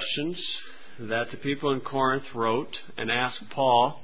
questions that the people in Corinth wrote and asked Paul.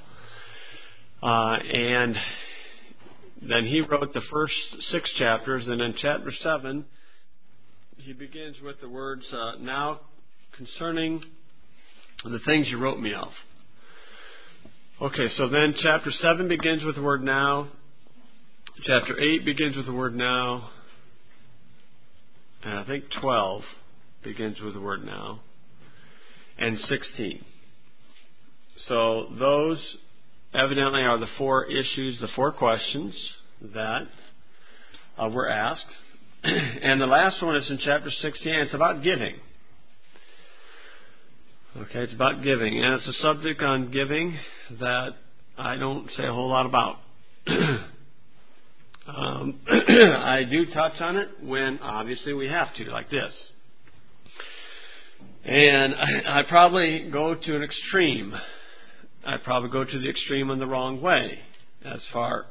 And then he wrote the first 6 chapters, and in chapter 7, he begins with the words, now concerning the things you wrote me of. Okay, so then chapter 7 begins with the word now. Chapter 8 begins with the word now. And I think 12 begins with the word now. And 16. So those evidently are the 4 issues, the 4 questions that were asked. And the last one is in chapter 16. It's about giving. Okay, it's about giving. And it's a subject on giving that I don't say a whole lot about. I do touch on it when obviously we have to, like this. And I probably go to an extreme. I probably go to the extreme in the wrong way as far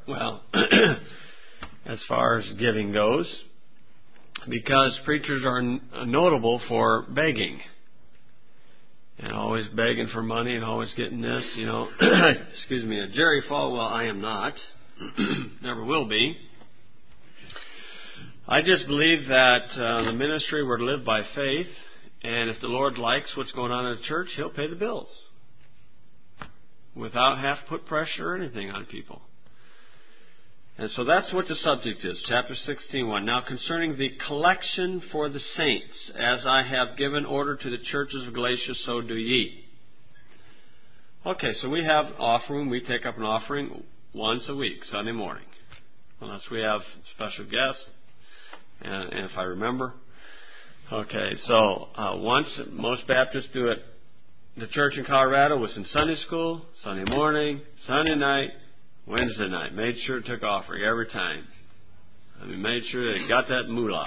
as giving goes, because preachers are notable for begging and always begging for money and always getting this, excuse me, a Jerry Falwell. I am not, never will be. I just believe that the ministry were to live by faith, and if the Lord likes what's going on in the church, He'll pay the bills without have to put pressure or anything on people. And so that's what the subject is, chapter 16:1. Now concerning the collection for the saints, as I have given order to the churches of Galatia, so do ye. Okay, so we have offering. We take up an offering once a week, Sunday morning, unless we have special guests, and if I remember. Okay, so once, most Baptists do it. The church in Colorado was in Sunday school, Sunday morning, Sunday night, Wednesday night. Made sure it took offering every time. Made sure they got that moolah.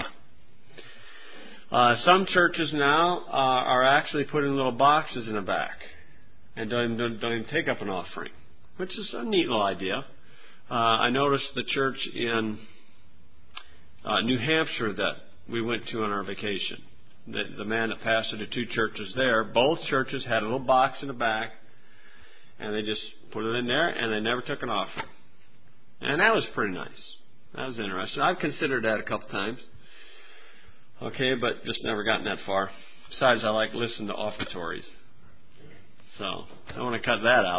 Some churches now are actually putting little boxes in the back and don't even take up an offering, which is a neat little idea. I noticed the church in New Hampshire that we went to on our vacation. The man that pastored the 2 churches there, both churches had a little box in the back, and they just put it in there, and they never took an offering. And that was pretty nice. That was interesting. I've considered that a couple times. Okay, but just never gotten that far. Besides, I like listening to offertories. So, I don't want to cut that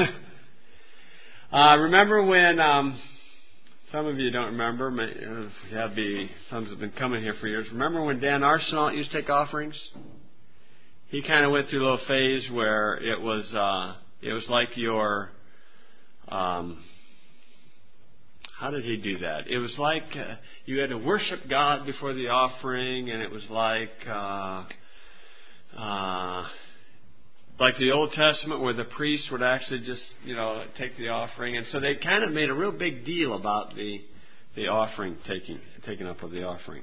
out. Remember when... some of you don't remember. Some have been coming here for years. Remember when Dan Arsenault used to take offerings? He kind of went through a little phase where it was like your. How did he do that? It was like you had to worship God before the offering, and it was like the Old Testament where the priest would actually just, take the offering. And so they kind of made a real big deal about the offering, taking up of the offering.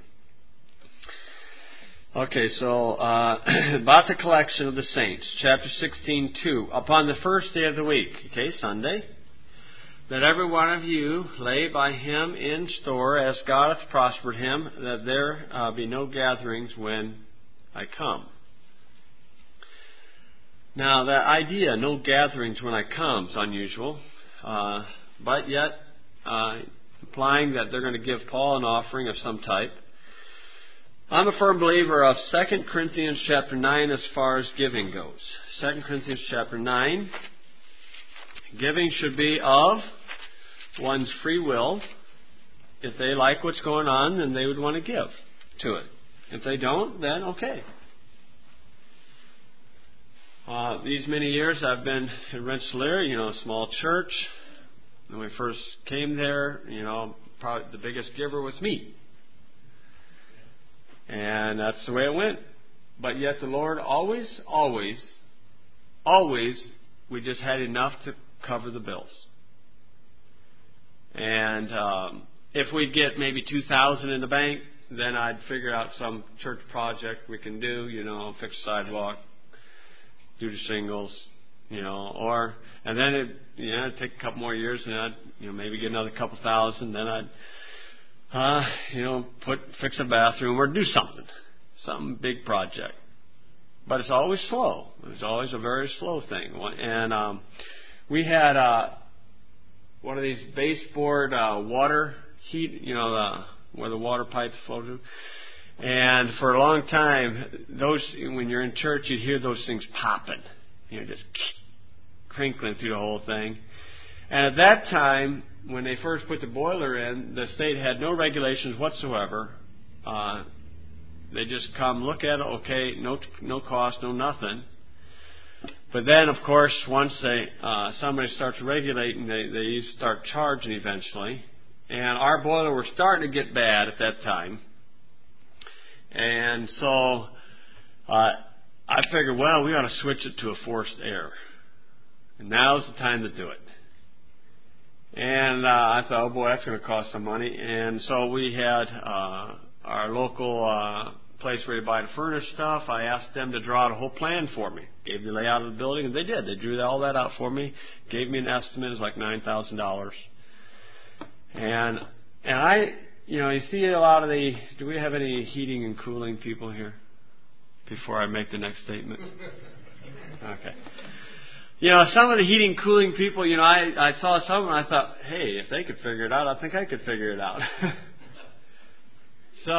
Okay, so about the collection of the saints, chapter 16:2. Upon the first day of the week, okay, Sunday, that every one of you lay by him in store as God hath prospered him, that there be no gatherings when I come. Now, that idea, no gatherings when I come, is unusual, but yet implying that they're going to give Paul an offering of some type. I'm a firm believer of 2 Corinthians chapter 9 as far as giving goes. 2 Corinthians chapter 9, giving should be of one's free will. If they like what's going on, then they would want to give to it. If they don't, then okay. These many years I've been in Rensselaer, a small church. When we first came there, probably the biggest giver was me. And that's the way it went. But yet the Lord always, we just had enough to cover the bills. And if we'd get maybe $2,000 in the bank, then I'd figure out some church project we can do, fix a sidewalk, do the shingles, and then it'd take a couple more years, and I'd, maybe get another couple thousand. Then I'd, fix a bathroom or do something big project. but it's always slow. It's always a very slow thing. And we had one of these baseboard water heat, where the water pipes flow to. And for a long time, when you're in church, you'd hear those things popping, just crinkling through the whole thing. And at that time, when they first put the boiler in, the state had no regulations whatsoever. They just come look at it, okay, no cost, no nothing. But then, of course, once somebody starts regulating, they start charging eventually. And our boiler was starting to get bad at that time. And so I figured, well, we ought to switch it to a forced air. And now's the time to do it. And I thought, oh boy, that's going to cost some money. And so we had our local place where you buy the furnace stuff. I asked them to draw out a whole plan for me. Gave the layout of the building, and they did. They drew all that out for me. Gave me an estimate. It was like $9,000. And I, you see a lot of do we have any heating and cooling people here before I make the next statement? Okay. Some of the heating and cooling people, I saw some and I thought, hey, if they could figure it out, I think I could figure it out. So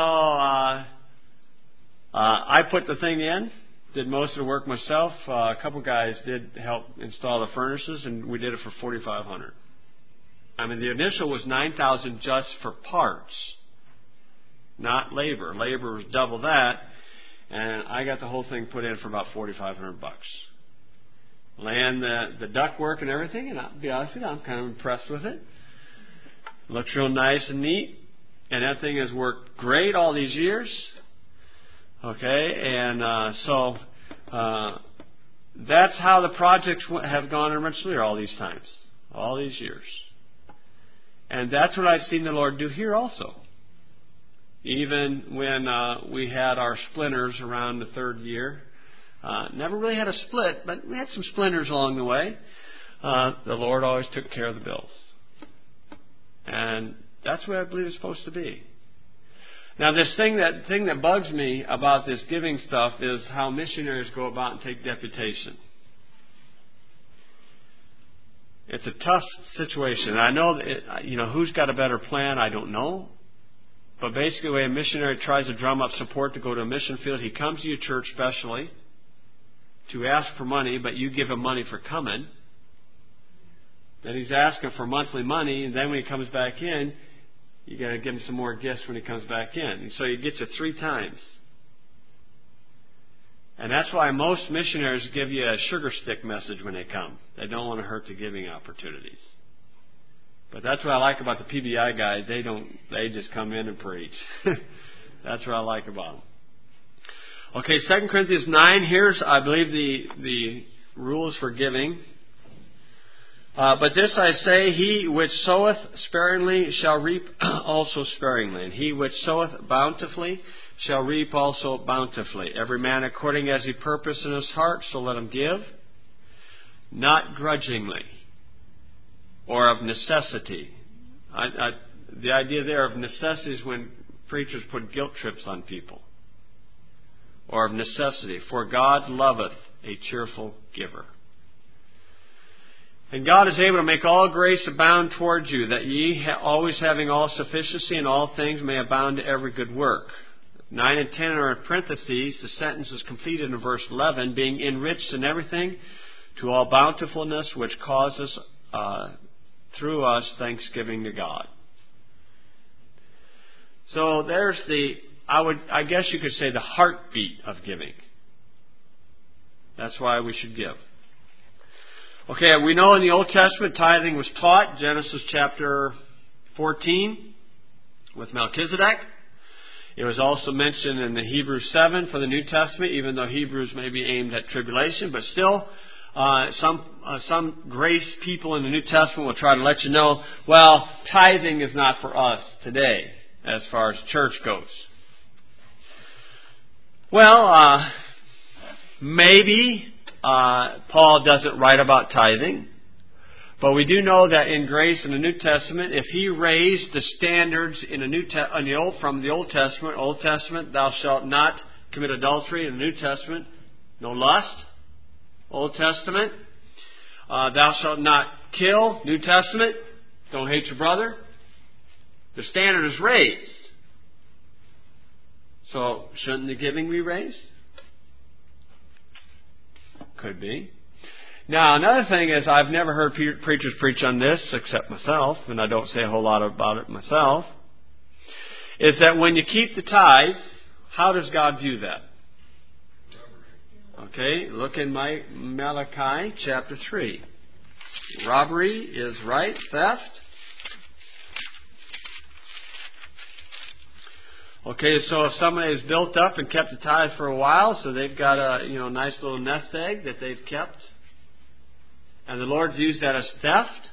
I put the thing in, did most of the work myself. A couple guys did help install the furnaces, and we did it for $4,500. I mean, the initial was $9,000 just for parts, not labor. Labor was double that, and I got the whole thing put in for about $4,500. Laying the ductwork and everything, and I'll be honest with you, I'm kind of impressed with it. Looks real nice and neat, and that thing has worked great all these years. Okay, and so that's how the projects have gone in Rensselaer all these times, all these years. And that's what I've seen the Lord do here also. Even when we had our splinters around the third year. Never really had a split, but we had some splinters along the way. The Lord always took care of the bills. And that's what I believe it's supposed to be. Now, this thing that bugs me about this giving stuff is how missionaries go about and take deputation. It's a tough situation. And I know that, who's got a better plan, I don't know. But basically, the way a missionary tries to drum up support to go to a mission field, he comes to your church specially to ask for money, but you give him money for coming. Then he's asking for monthly money, and then when he comes back in, you got to give him some more gifts when he comes back in. And so he gets you 3 times. And that's why most missionaries give you a sugar stick message when they come. They don't want to hurt the giving opportunities. But that's what I like about the PBI guys. They just come in and preach. That's what I like about them. Okay, 2 Corinthians 9. Here's, I believe, the rules for giving. But this I say, he which soweth sparingly shall reap also sparingly. And he which soweth bountifully shall reap also bountifully. Every man according as he purposed in his heart, so let him give. Not grudgingly or of necessity. The idea there of necessity is when preachers put guilt trips on people. Or of necessity. For God loveth a cheerful giver. And God is able to make all grace abound towards you, that ye, always having all sufficiency in all things, may abound to every good work. 9 and 10 are in parentheses. The sentence is completed in verse 11, being enriched in everything to all bountifulness, which causes through us thanksgiving to God. So there's I guess you could say the heartbeat of giving. That's why we should give. Okay, we know in the Old Testament tithing was taught, Genesis chapter 14 with Melchizedek. It was also mentioned in the Hebrews 7 for the New Testament, even though Hebrews may be aimed at tribulation, but still some grace people in the New Testament will try to let you know, well, tithing is not for us today as far as church goes. Well, maybe Paul doesn't write about tithing, but we do know that in grace in the New Testament, if he raised the standards from the Old Testament, thou shalt not commit adultery in the New Testament, No lust, Old Testament. Thou shalt not kill, New Testament. Don't hate your brother. The standard is raised. So, shouldn't the giving be raised? Could be. Now, another thing is, I've never heard preachers preach on this, except myself, and I don't say a whole lot about it myself, is that when you keep the tithe, how does God view that? Okay, look in Malachi chapter 3. Robbery is right, theft. Okay, so if somebody has built up and kept the tithe for a while, so they've got a nice little nest egg that they've kept, and the Lord views that as theft.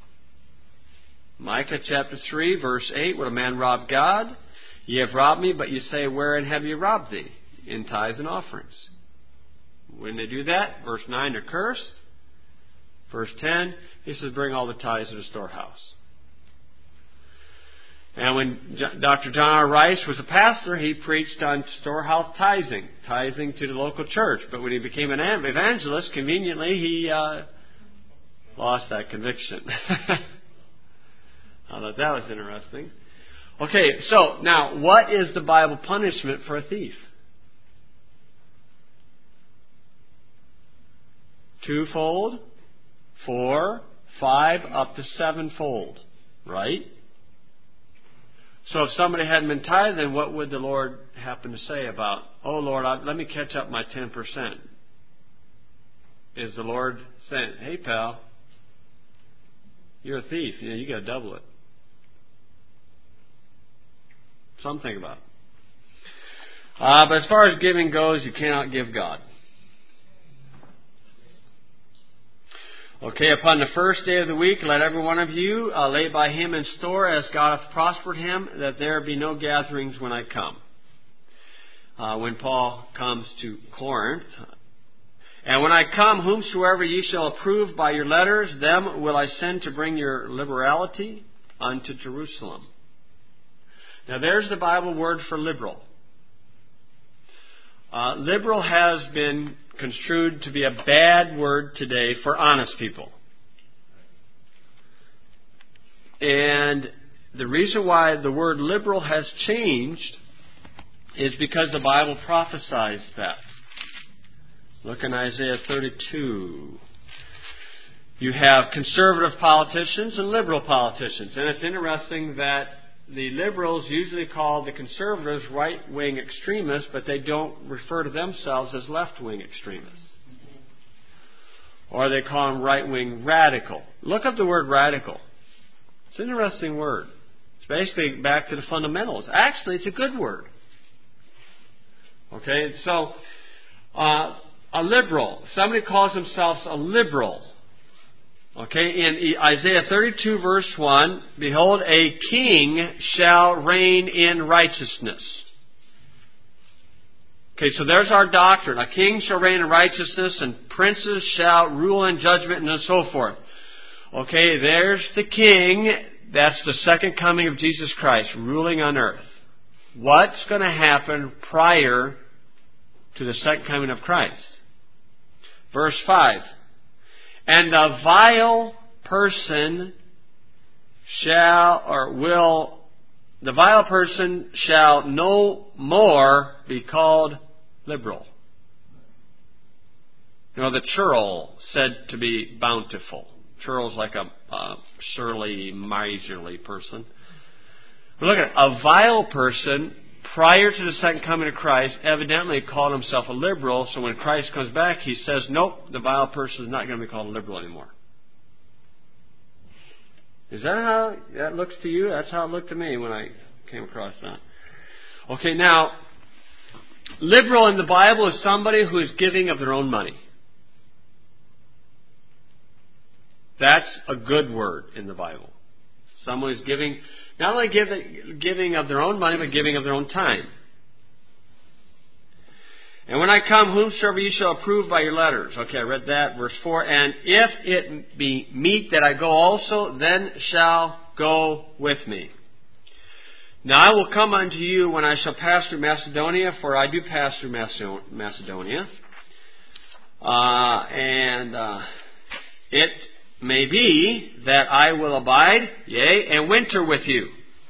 Micah chapter 3, verse 8, would a man rob God? Ye have robbed me, but ye say, wherein have ye robbed thee? In tithes and offerings. When they do that, verse 9, they're cursed. Verse 10, he says, bring all the tithes to the storehouse. And when Dr. John R. Rice was a pastor, he preached on storehouse tithing to the local church. But when he became an evangelist, conveniently, he lost that conviction. I thought that was interesting. Okay, so now, what is the Bible punishment for a thief? Twofold, 4, 5, up to 7-fold. Right? So if somebody hadn't been tithing, what would the Lord happen to say about, oh Lord, let me catch up my 10%? Is the Lord saying, hey pal, you're a thief, you got to double it? Something about it. But as far as giving goes, you cannot give God. Okay, upon the first day of the week, let every one of you lay by him in store as God hath prospered him, that there be no gatherings when I come. When Paul comes to Corinth. And when I come, whomsoever ye shall approve by your letters, them will I send to bring your liberality unto Jerusalem. Now there's the Bible word for liberal. Liberal has been construed to be a bad word today for honest people. And the reason why the word liberal has changed is because the Bible prophesies that. Look in Isaiah 32. You have conservative politicians and liberal politicians. And it's interesting that the liberals usually call the conservatives right-wing extremists, but they don't refer to themselves as left-wing extremists. Or they call them right-wing radical. Look up the word radical. It's an interesting word. It's basically back to the fundamentals. Actually, it's a good word. Okay, so a liberal. Somebody calls themselves a liberal. Okay, in Isaiah 32 verse 1, behold, a king shall reign in righteousness. Okay, so there's our doctrine. A king shall reign in righteousness, and princes shall rule in judgment, and so forth. Okay, there's the king. That's the second coming of Jesus Christ, ruling on earth. What's going to happen prior to the second coming of Christ? Verse 5. And the vile person shall no more be called liberal. The churl said to be bountiful. Churl's like a surly, miserly person. But look at it. A vile person, prior to the second coming of Christ, evidently called himself a liberal. So when Christ comes back, he says, nope, the vile person is not going to be called a liberal anymore. Is that how that looks to you? That's how it looked to me when I came across that. Okay, now, liberal in the Bible is somebody who is giving of their own money. That's a good word in the Bible. Someone who's giving, not only giving of their own money, but giving of their own time. And when I come, whomsoever you shall approve by your letters. Okay, I read that. Verse 4. And if it be meet that I go also, then shall go with me. Now I will come unto you when I shall pass through Macedonia, for I do pass through Macedonia. It may be that I will abide, yea, and winter with you,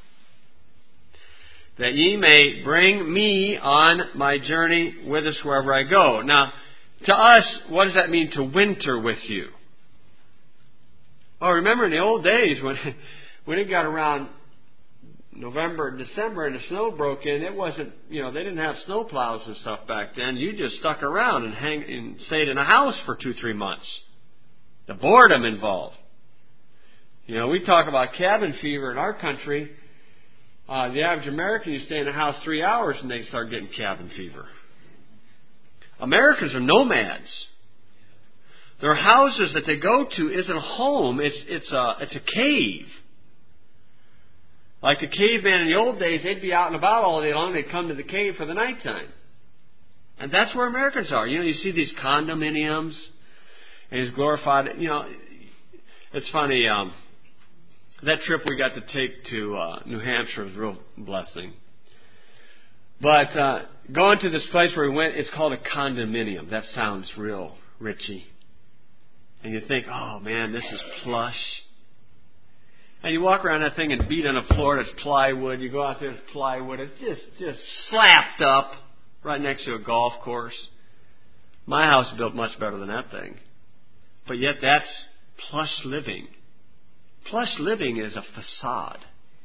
that ye may bring me on my journey with us wherever I go. Now, to us, what does that mean, to winter with you? Oh, remember in the old days when it got around November, December, and the snow broke in, it wasn't, they didn't have snow plows and stuff back then. You just stuck around and stayed in a house for 2-3 months. The boredom involved. We talk about cabin fever in our country. The average American, you stay in a house 3 hours and they start getting cabin fever. Americans are nomads. Their houses that they go to isn't a home, it's a cave. Like the caveman in the old days, they'd be out and about all day long. They'd come to the cave for the nighttime. And that's where Americans are. You see these condominiums and these glorified, it's funny, that trip we got to take to New Hampshire was a real blessing. But going to this place where we went, it's called a condominium. That sounds real richy. And you think, oh man, this is plush. And you walk around that thing and beat on the floor, it's plywood. You go out there, it's plywood. It's just slapped up right next to a golf course. My house is built much better than that thing. But yet that's plush living. Plush living is a facade.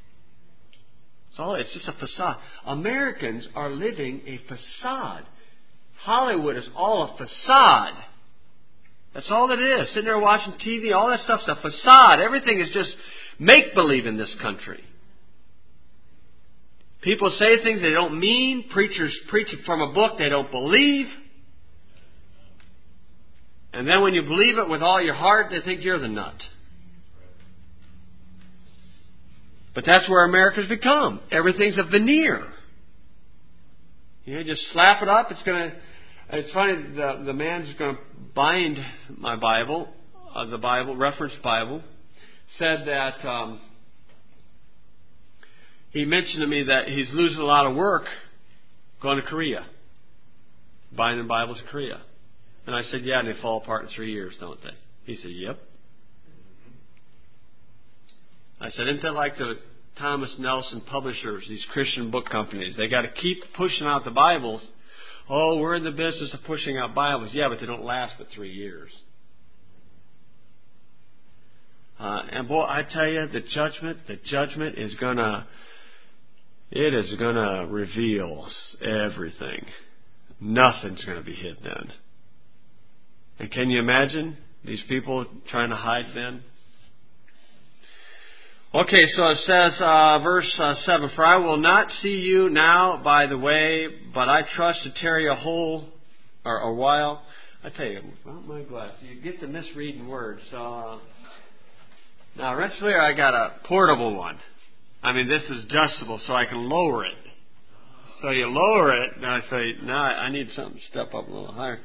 It's just a facade. Americans are living a facade. Hollywood is all a facade. That's all it is. Sitting there watching TV, all that stuff's a facade. Everything is just make-believe in this country. People say things they don't mean. Preachers preach from a book they don't believe. And then when you believe it with all your heart, they think you're the nut. But that's where America's become. Everything's a veneer. Just slap it up. It's funny, the man who's going to bind my Bible, the Bible, reference Bible, said that he mentioned to me that he's losing a lot of work going to Korea, binding Bibles in Korea. And I said, yeah, and they fall apart in 3 years, don't they? He said, yep. I said, isn't that like the Thomas Nelson publishers, these Christian book companies? They got to keep pushing out the Bibles. Oh, we're in the business of pushing out Bibles. Yeah, but they don't last but 3 years. And boy, I tell you, the judgment is gonna reveal everything. Nothing's gonna be hid then. And can you imagine these people trying to hide then? Okay, so it says, verse 7, for I will not see you now by the way, but I trust to tarry a while. I tell you, without my glasses, you get to misreading words. Now, Rensselaer, I got a portable one. I mean, this is adjustable, so I can lower it. So you lower it, and I say, no, I need something to step up a little higher.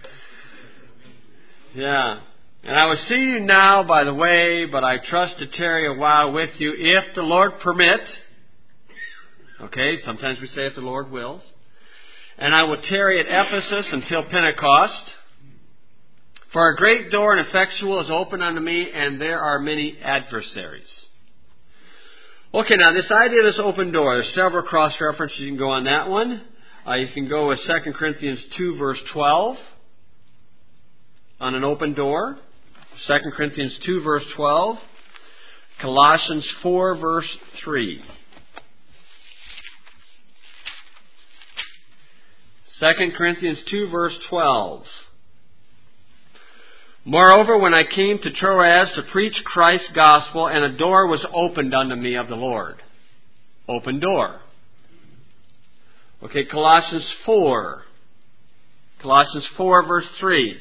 Yeah. And I will see you now by the way, but I trust to tarry a while with you, if the Lord permit. Okay, sometimes we say if the Lord wills. And I will tarry at Ephesus until Pentecost. For a great door and effectual is open unto me, and there are many adversaries. Okay, now this idea of this open door, there's several cross-references. You can go on that one. You can go with 2 Corinthians 2, verse 12, on an open door. 2 Corinthians 2, verse 12. Colossians 4, verse 3. 2 Corinthians 2, verse 12. Moreover, when I came to Troas to preach Christ's gospel, and a door was opened unto me of the Lord. Open door. Okay, Colossians 4. Colossians 4, verse 3.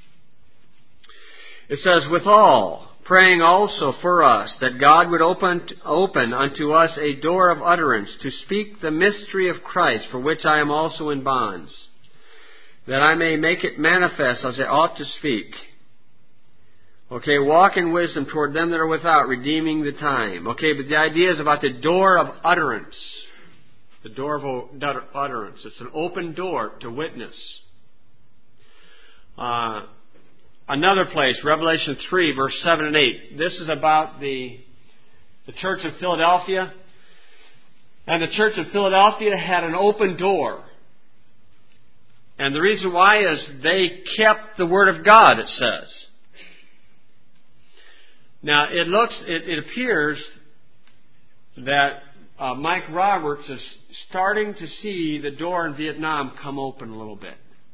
It says, withal, praying also for us, that God would open unto us a door of utterance, to speak the mystery of Christ, for which I am also in bonds, that I may make it manifest as I ought to speak. Okay, walk in wisdom toward them that are without, redeeming the time. Okay, but the idea is about the door of utterance. The door of utterance. It's an open door to witness. Another place, Revelation 3, verse 7 and 8. This is about the church of Philadelphia. And the church of Philadelphia had an open door. And the reason why is they kept the Word of God, it says. Now, it appears that Mike Roberts is starting to see the door in Vietnam come open a little bit.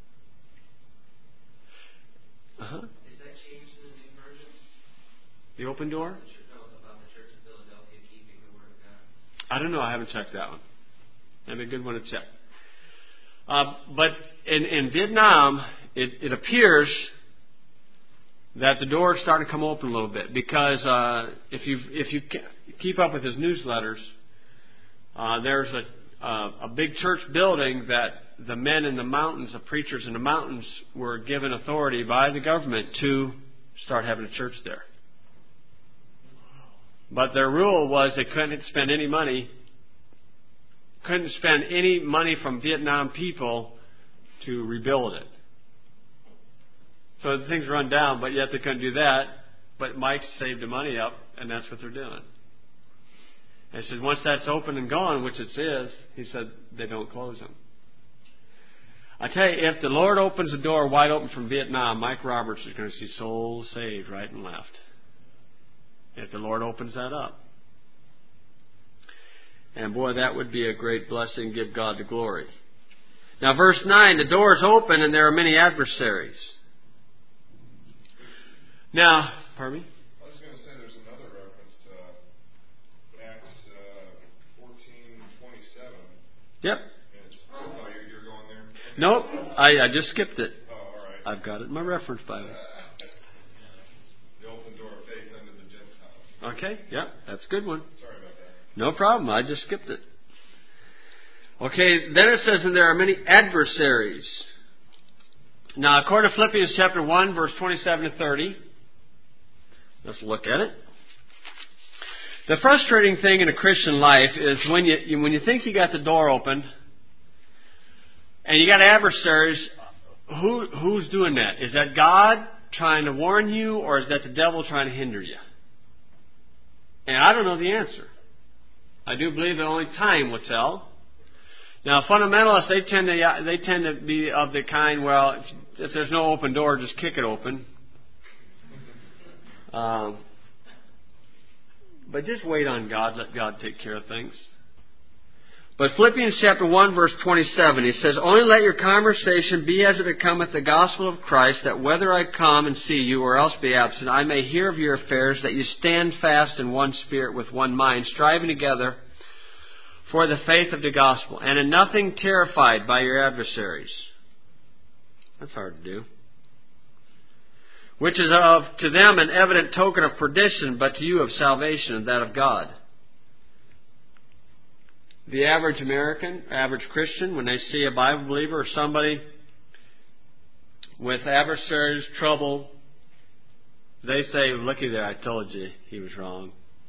Is that changed in the new versions? The open door? About the Church of Philadelphia keeping the Word of God. I don't know. I haven't checked that one. That'd be a good one to check. But in Vietnam, it appears that the door is starting to come open a little bit, because if you keep up with his newsletters, there's a big church building that the men in the mountains, the preachers in the mountains, were given authority by the government to start having a church there. But their rule was they couldn't spend any money from Vietnam people to rebuild it. So the thing's run down, but yet they couldn't do that. But Mike saved the money up, and that's what they're doing. And he said, once that's open and gone, which it is, he said, they don't close them. I tell you, if the Lord opens the door wide open from Vietnam, Mike Roberts is going to see souls saved right and left. If the Lord opens that up. And boy, that would be a great blessing. Give God the glory. Now, verse 9, the door is open and there are many adversaries. Now, pardon me? I was going to say there's another reference, Acts 14:27. Yep. Oh, you're going there? Nope, I just skipped it. Oh, all right. I've got it in my reference Bible. The open door of faith unto the Gentiles. Okay, yep, that's a good one. Sorry about that. No problem, I just skipped it. Okay, then it says, and there are many adversaries. Now, according to Philippians chapter 1, verse 27 to 30, let's look at it. The frustrating thing in a Christian life is when you think you got the door open and you got adversaries, who's doing that? Is that God trying to warn you, or is that the devil trying to hinder you? And I don't know the answer. I do believe that only time will tell. Now, fundamentalists, they tend to be of the kind, well, if there's no open door, just kick it open. But just wait on God. Let God take care of things. But Philippians chapter 1, verse 27, he says, only let your conversation be as it becometh the gospel of Christ, that whether I come and see you or else be absent, I may hear of your affairs, that you stand fast in one spirit with one mind, striving together for the faith of the gospel, and in nothing terrified by your adversaries. That's hard to do. Which is to them an evident token of perdition, but to you of salvation, and that of God. The average American, average Christian, when they see a Bible believer or somebody with adversaries, trouble, they say, looky there, I told you he was wrong.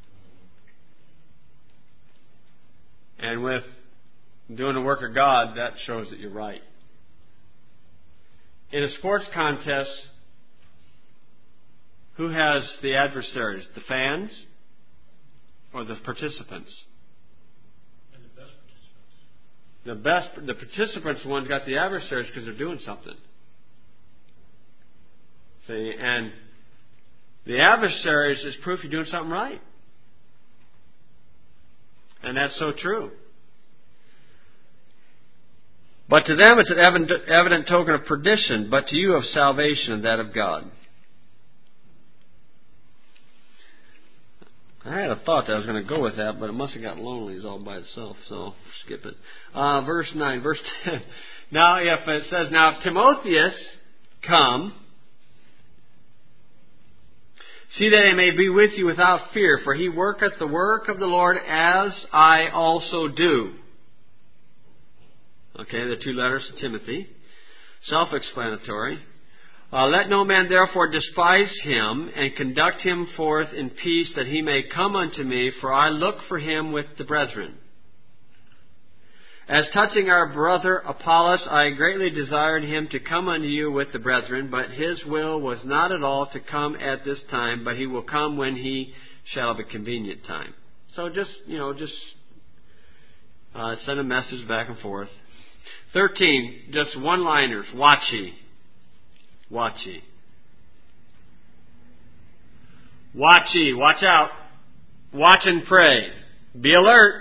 And with doing the work of God, that shows that you're right. In a sports contest, who has the adversaries? The fans or the participants? And the best participants. The participants are the ones got the adversaries because they're doing something. See, and the adversaries is proof you're doing something right. And that's so true. But to them it's an evident token of perdition, but to you of salvation, and that of God. I had a thought that I was going to go with that, but it must have gotten lonely all by itself, so skip it. Verse 9, verse 10. Now if it says, now if Timotheus come, see that he may be with you without fear, for he worketh the work of the Lord as I also do. Okay, the two letters to Timothy. Self-explanatory. Let no man therefore despise him, and conduct him forth in peace, that he may come unto me, for I look for him with the brethren. As touching our brother Apollos, I greatly desired him to come unto you with the brethren, but his will was not at all to come at this time, but he will come when he shall have a convenient time. So just send a message back and forth. 13, just one-liners. Watch ye. Watch ye. Watch ye. Watch out. Watch and pray. Be alert.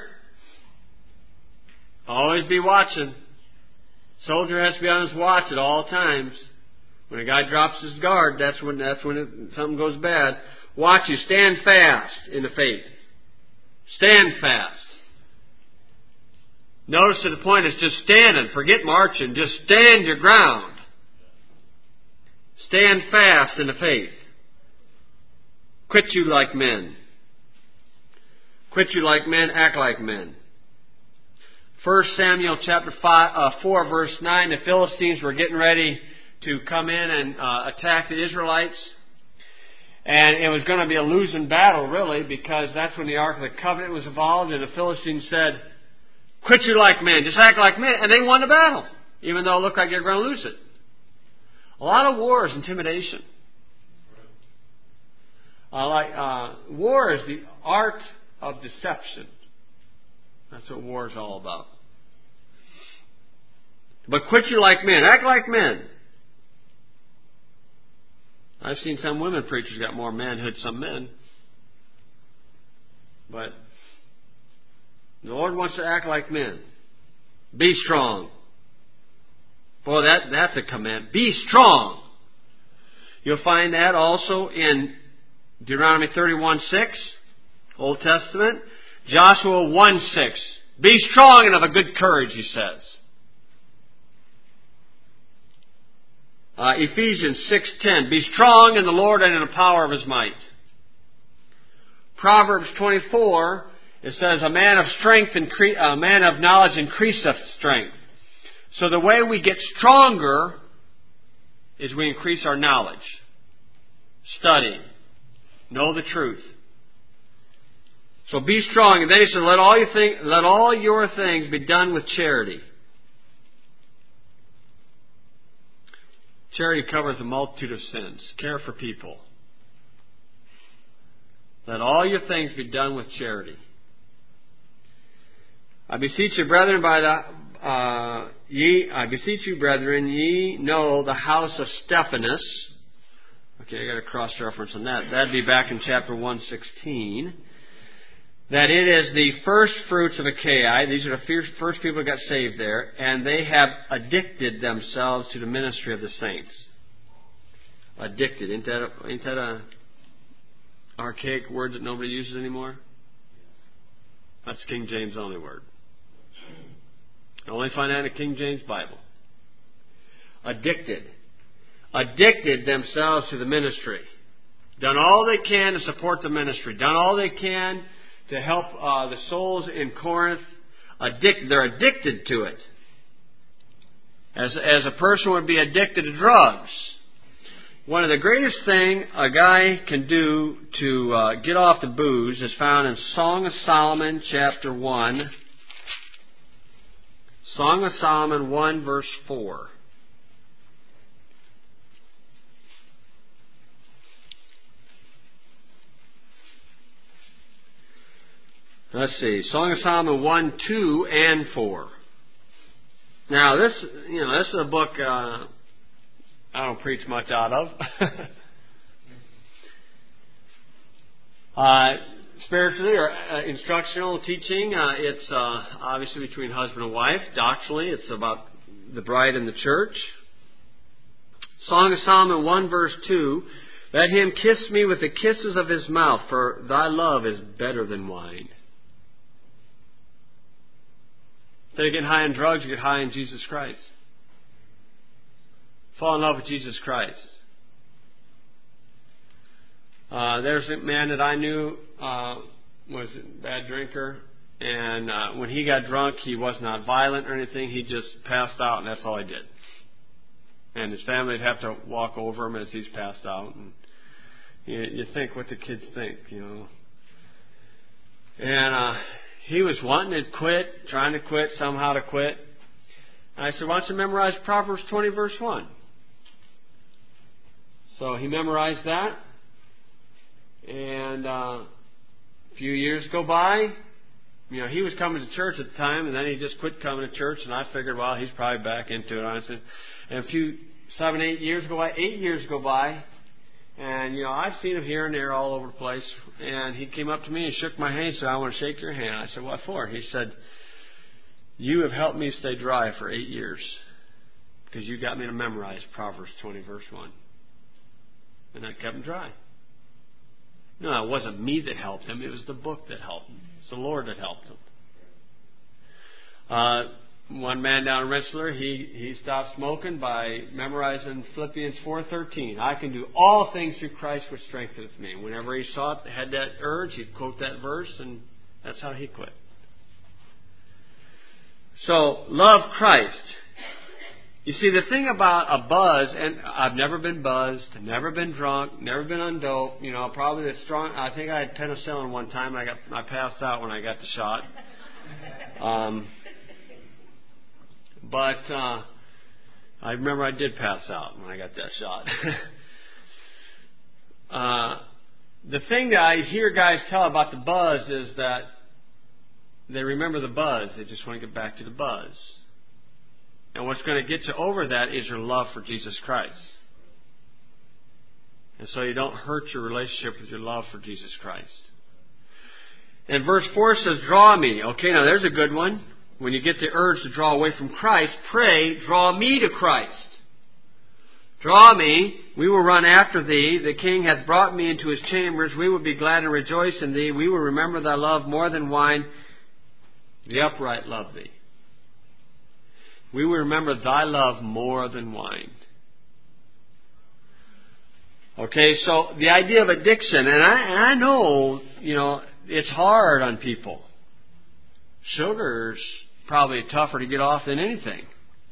Always be watching. Soldier has to be on his watch at all times. When a guy drops his guard, that's when something goes bad. Watch you. Stand fast in the faith. Stand fast. Notice to the point it's just standing. Forget marching. Just stand your ground. Stand fast in the faith. Quit you like men. Quit you like men. Act like men. 1 Samuel chapter 4 verse 9, the Philistines were getting ready to come in and attack the Israelites. And it was going to be a losing battle, really, because that's when the Ark of the Covenant was involved. And the Philistines said, quit you like men, just act like men. And they won the battle, even though it looked like they were going to lose it. A lot of war is intimidation. War is the art of deception. That's what war is all about. But quit you like men. Act like men. I've seen some women preachers got more manhood than some men. But the Lord wants to act like men. Be strong. Boy, that's a command. Be strong. You'll find that also in Deuteronomy 31:6, Old Testament. Joshua 1:6. Be strong and of a good courage, he says. Ephesians 6:10. Be strong in the Lord and in the power of His might. Proverbs 24. It says, a man of knowledge increaseth strength. So the way we get stronger is we increase our knowledge. Study. Know the truth. So be strong. And then he said, let all your things be done with charity. Charity covers a multitude of sins. Care for people. Let all your things be done with charity. I beseech you, brethren, ye know the house of Stephanus. Okay, I got a cross-reference on that. That'd be back in chapter 1:16. That it is the first fruits of Achaia. These are the first people who got saved there. And they have addicted themselves to the ministry of the saints. Addicted. Ain't that a archaic word that nobody uses anymore? That's King James only word. I only find that in the King James Bible. Addicted. Addicted themselves to the ministry. Done all they can to support the ministry. Done all they can to help the souls in Corinth. They're addicted to it. As a person would be addicted to drugs. One of the greatest thing a guy can do to get off the booze is found in Song of Solomon chapter 1. Song of Solomon 1 verse 4. Let's see. Song of Solomon 1, 2, and 4. Now, this is a book I don't preach much out of. Spiritually or instructional teaching, it's obviously between husband and wife. Doctrinally, it's about the bride and the church. Song of Solomon 1, verse 2. Let him kiss me with the kisses of his mouth, for thy love is better than wine. Instead of getting high on drugs, you get high in Jesus Christ. Fall in love with Jesus Christ. There's a man that I knew was a bad drinker, and when he got drunk, he was not violent or anything. He just passed out, and that's all he did. And his family would have to walk over him as he's passed out. And you think what the kids think, you know. And he was wanting to quit, trying to quit, somehow to quit. And I said, why don't you memorize Proverbs 20, verse 1? So he memorized that. And a few years go by. You know, he was coming to church at the time, and then he just quit coming to church. And I figured, well, he's probably back into it, honestly. And 8 years go by. 8 years go by. And, you know, I've seen him here and there all over the place. And he came up to me and shook my hand and said, I want to shake your hand. I said, what for? He said, you have helped me stay dry for 8 years because you got me to memorize Proverbs 20, verse 1. And I kept him dry. No, it wasn't me that helped him. It was the book that helped him. It's the Lord that helped him. One man down in Rensselaer, he stopped smoking by memorizing Philippians 4:13. I can do all things through Christ which strengtheneth me. Whenever he saw it, had that urge, he'd quote that verse, and that's how he quit. So, love Christ. You see, the thing about a buzz, and I've never been buzzed, never been drunk, never been on dope. You know, probably the strong. I think I had penicillin one time. I passed out when I got the shot. But I remember I did pass out when I got that shot. The thing that I hear guys tell about the buzz is that they remember the buzz. They just want to get back to the buzz. And what's going to get you over that is your love for Jesus Christ. And so you don't hurt your relationship with your love for Jesus Christ. And verse 4 says, draw me. Okay, now there's a good one. When you get the urge to draw away from Christ, pray, draw me to Christ. Draw me, we will run after thee. The King hath brought me into his chambers. We will be glad and rejoice in thee. We will remember thy love more than wine. The upright love thee. We will remember thy love more than wine. Okay, so the idea of addiction, and I know, you know, it's hard on people. Sugar's probably tougher to get off than anything.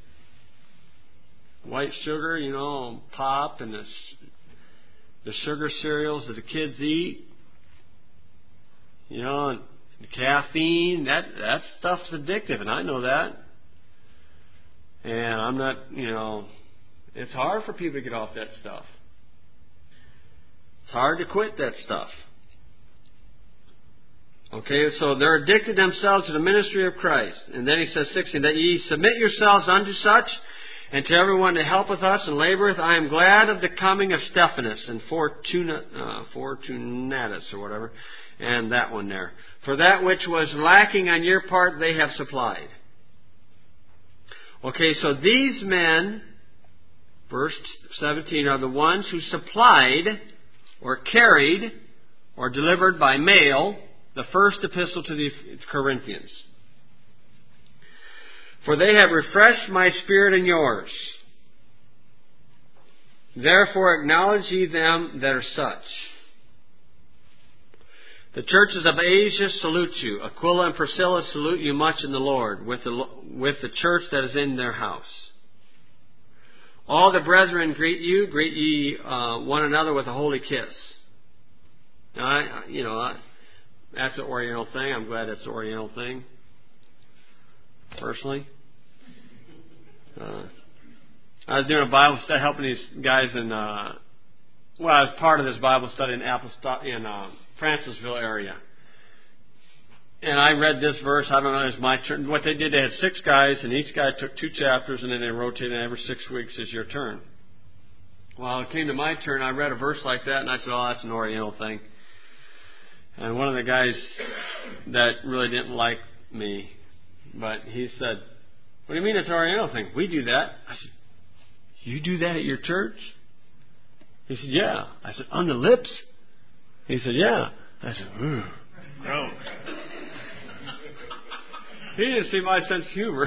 White sugar, you know, pop and the sugar cereals that the kids eat, you know, and the caffeine, that stuff's addictive, and I know that. And I'm not, you know, it's hard for people to get off that stuff. It's hard to quit that stuff. Okay, so they're addicted themselves to the ministry of Christ. And then he says, 16, that ye submit yourselves unto such, and to everyone that helpeth us and laboreth. I am glad of the coming of Stephanas and Fortunatus or whatever, and that one there. For that which was lacking on your part they have supplied. Okay, so these men, verse 17, are the ones who supplied or carried or delivered by mail the first epistle to the Corinthians. For they have refreshed my spirit and yours. Therefore acknowledge ye them that are such. The churches of Asia salute you. Aquila and Priscilla salute you much in the Lord, with the church that is in their house. All the brethren greet you. Greet ye one another with a holy kiss. Now, that's the Oriental thing. I'm glad that's the Oriental thing, personally. I was doing a Bible study, helping these guys in, I was part of this Bible study in Francisville area. And I read this verse, I don't know, it was my turn. What they did, they had 6 guys, and each guy took 2 chapters, and then they rotated every 6 weeks is your turn. Well, it came to my turn, I read a verse like that, and I said, oh, that's an Oriental thing. And one of the guys that really didn't like me, but he said, what do you mean it's an Oriental thing? We do that. I said, you do that at your church? He said, yeah. I said, on the lips? He said, yeah. I said, no. He didn't see my sense of humor.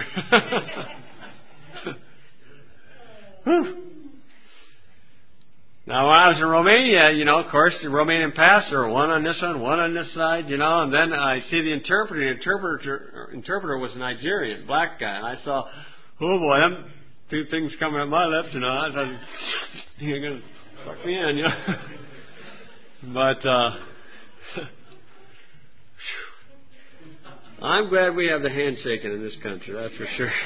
Now, when I was in Romania, of course, the Romanian pastor, one on this side, one on this side, and then I see the interpreter. The interpreter was a Nigerian, black guy, and I saw, oh boy, them 2 things coming up my lips, I thought, you're going to suck me in, But, I'm glad we have the handshaking in this country, that's for sure.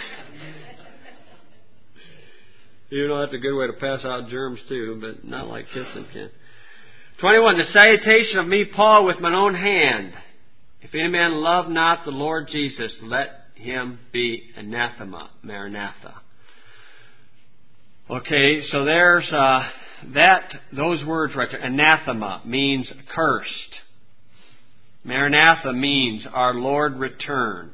Even though that's a good way to pass out germs too, but not like kissing can. 21, the salutation of me, Paul, with mine own hand. If any man love not the Lord Jesus, let him be anathema, Maranatha. Okay, so there's those words right there. Anathema means cursed. Maranatha means our Lord return.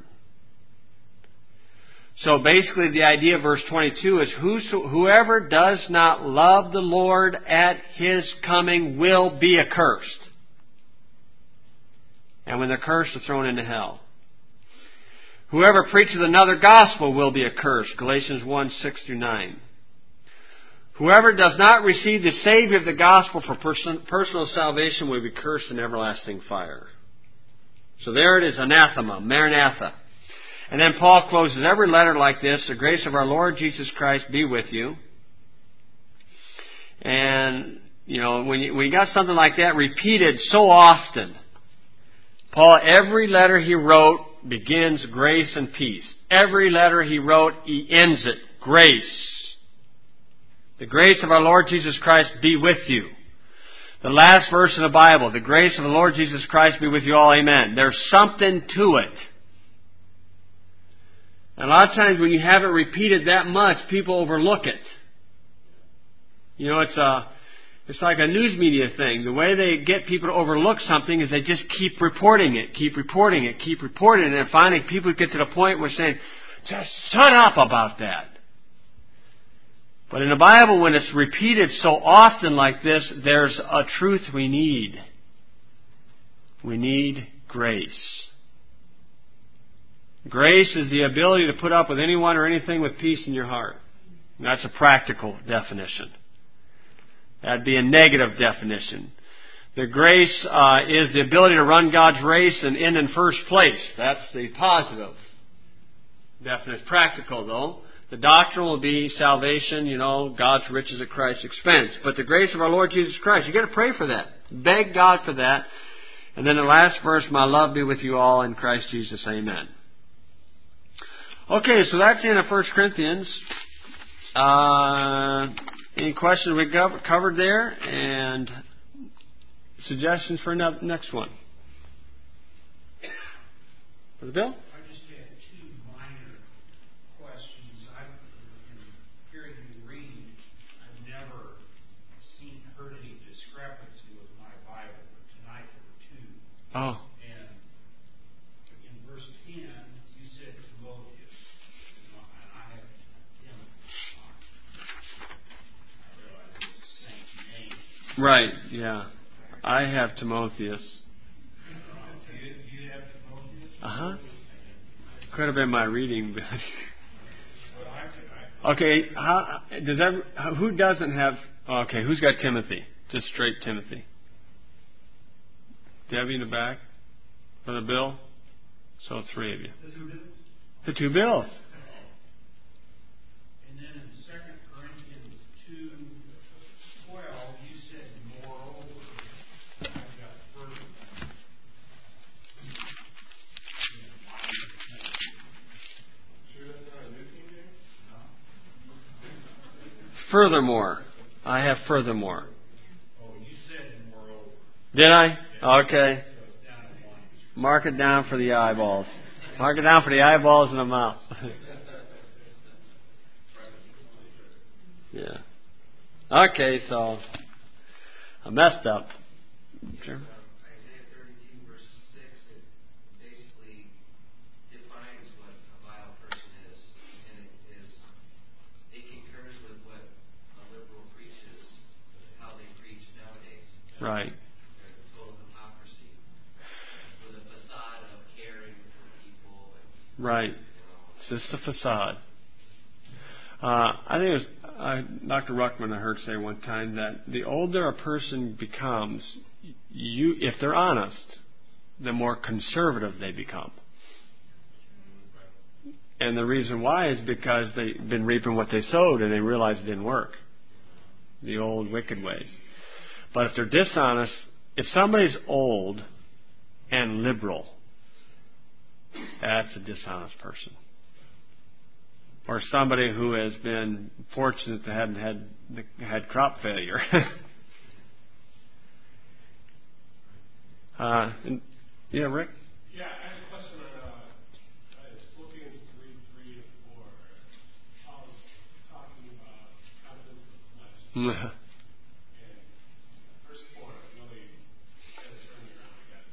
So basically the idea of verse 22 is whoever does not love the Lord at His coming will be accursed. And when they're cursed, they're thrown into hell. Whoever preaches another gospel will be accursed. Galatians 1, 6-9. Whoever does not receive the Savior of the gospel for personal salvation will be cursed in everlasting fire. So there it is, anathema, Maranatha. And then Paul closes every letter like this: the grace of our Lord Jesus Christ be with you. And, when you got something like that repeated so often, Paul, every letter he wrote begins grace and peace. Every letter he wrote, he ends it, grace. The grace of our Lord Jesus Christ be with you. The last verse of the Bible, the grace of the Lord Jesus Christ be with you all, amen. There's something to it. And a lot of times when you have it repeated that much, people overlook it. It's like a news media thing. The way they get people to overlook something is they just keep reporting it. And finally people get to the point where they're saying, just shut up about that. But in the Bible, when it's repeated so often like this, there's a truth we need. We need grace. Grace is the ability to put up with anyone or anything with peace in your heart. And that's a practical definition. That'd be a negative definition. The grace is the ability to run God's race and end in first place. That's the positive definition. Practical, though. The doctrine will be salvation, God's riches at Christ's expense. But the grace of our Lord Jesus Christ, you've got to pray for that. Beg God for that. And then the last verse, my love be with you all in Christ Jesus, amen. Okay, so that's the end of 1 Corinthians. Any questions we covered there? And suggestions for next one? Brother Bill? I just had two minor questions. In hearing you read, I've never heard any discrepancy with my Bible. But tonight there were two. Oh. And in verse 10, you said Timotheus. And I have Timothy. I realize it's the same name. Right, yeah. I have Timotheus. Do you have Timotheus? Uh-huh. Could have been my reading. Okay, who doesn't have... Okay, who's got Timothy? Just straight Timothy. Debbie in the back? Brother Bill? So 3 of you. The two bills. And then in 2 Corinthians 2:12, you said moreover. I've got further. Sure that's not a New King James? Furthermore. I have furthermore. Oh, you said moreover. Did I? Okay. So it's down at 1. Mark it down for the eyeballs. Mark it down for the eyeballs and the mouth. Yeah. Okay, so I messed up. Sure. Isaiah 32, verse 6, it basically defines what a vile person is. And it concurs with what a liberal preaches, how they preach nowadays. Right. They're total hypocrisy. With a facade of caring for people. Right. It's just a facade. I think it was Dr. Ruckman I heard say one time that the older a person becomes, if they're honest, the more conservative they become. And the reason why is because they've been reaping what they sowed and they realize it didn't work. The old wicked ways. But if they're dishonest, if somebody's old and liberal, That's a dishonest person. Or somebody who has been fortunate to hadn't had crop failure. Yeah, Rick? Yeah, I had a question on it's Philippians 3:3-4. Paul's talking about confidence of the flesh. And verse 4 really kind of turned me around again.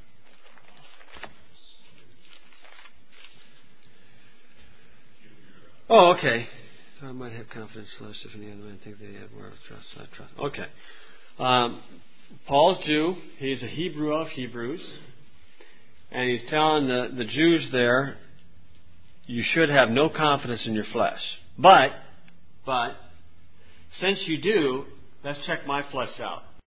Oh, okay. So I might have confidence less if any other man think they have more trust. I trust. Okay. Paul's Jew. He's a Hebrew of Hebrews. And he's telling the Jews there, you should have no confidence in your flesh. But, since you do, let's check my flesh out.